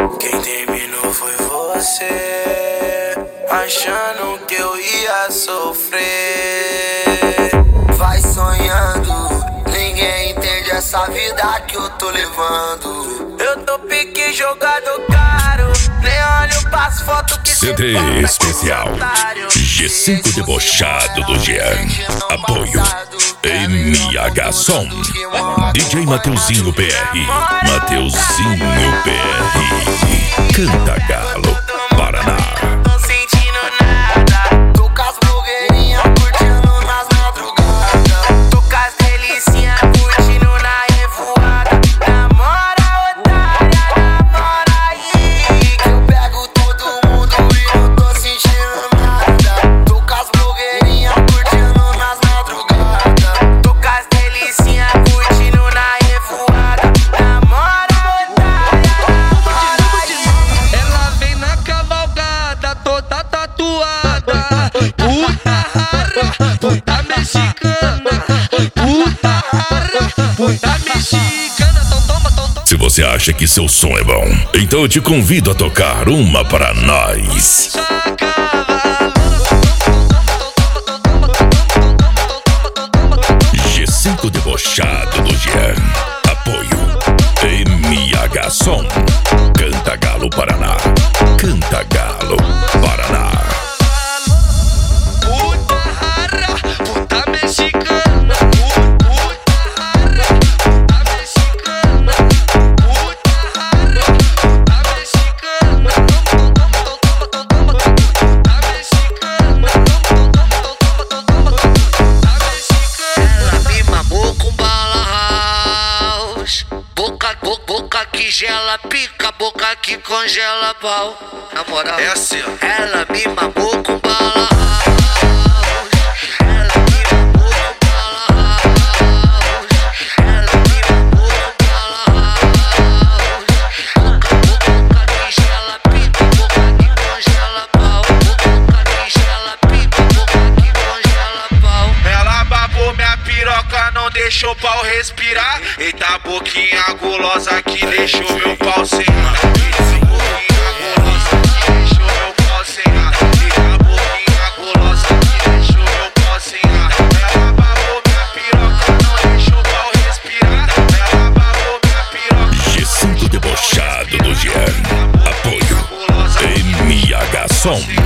Quem terminou foi você, achando que eu ia sofrer. Vai sonhando, ninguém entende essa vida que eu tô levando. Eu tô pique jogador caro, nem olho pras fotos que CD especial G5 Debochado do Jean. Apoio MH Som. DJ Mateuzinho PR. Mateuzinho PR. Canta Galo, Paraná. Tô sentindo nada. Tô com as blogueirinhas curtindo nas madrugadas. Tô com as delicinhas curtindo na revoada. Namora, otária, namora aí, que eu pego todo mundo e não tô sentindo nada. Tô com as blogueirinhas curtindo nas madrugadas. Tô com as delicinhas curtindo na revoada. Namora, otária, namora aí. Ela vem na cavalgada, toda tatuada. Puta rara, puta mexicana. Puta rara, puta mexicana. Então toma, então toma. Se você acha que seu som é bom, então eu te convido a tocar uma para nós. G5 Debochado do Jean. Apoio MH Som. Canta Galo, Paraná. Canta Galo, Paraná. Puta rara, puta mexicana. Puta rara, puta mexicana. Puta rara, puta mexicana. Puta mexicana. Ela me mamou com bala house. Boca que gela pica, boca que congela pau. Na moral, É assim, ó. ela me mamou com bala house. Ela me mamou com bala house. Ela me mamou com bala house. Boca que gela pica, boca que congela pau. Boca que gela pica, boca que congela pau. Ela babou minha piroca, não deixou o pau respirar. Eita boquinha gulosa que deixou meu pau sem ar. Eita boquinha gulosa que deixou meu pau sem ar. Eita boquinha gulosa que deixou meu pau sem ar. Ela babou minha piroca, não deixou o pau respirar. Ela babou minha piroca. G5 Debochado do Jean. Apoio MH Som.